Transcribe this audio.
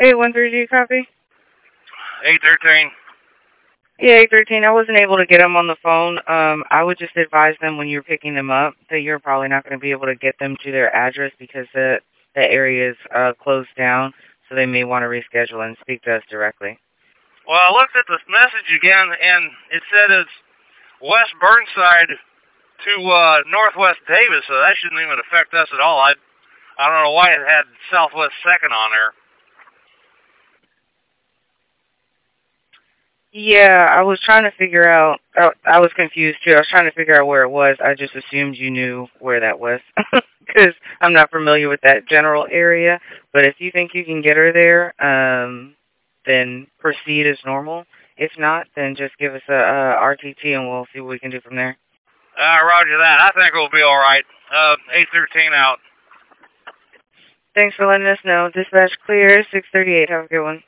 813, do you copy? 813. Yeah, 813. I wasn't able to get them on the phone. I would just advise them when you're picking them up that you're probably not going to be able to get them to their address because the area is closed down, so they may want to reschedule and speak to us directly. Well, I looked at this message again, and it said it's West Burnside to Northwest Davis, so that shouldn't even affect us at all. I don't know why it had Southwest 2nd on there. Yeah, I was trying to figure out. I was confused too. I was trying to figure out where it was. I just assumed you knew where that was because I'm not familiar with that general area. But if you think you can get her there, then proceed as normal. If not, then just give us a RTT and we'll see what we can do from there. Roger that. I think it'll be all right. 813 out. Thanks for letting us know. Dispatch clear, 638. Have a good one.